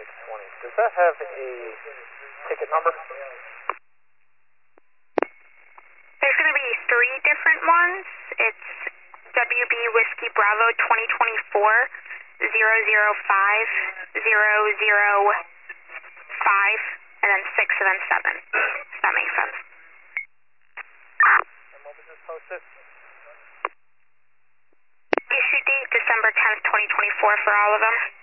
Does that have a ticket number? There's going to be 3 different ones. It's WB Whiskey Bravo 2024 005 005, and then 6 and then 7. If that makes sense. And when was this posted? Issue date December 10th, 2024 for all of them.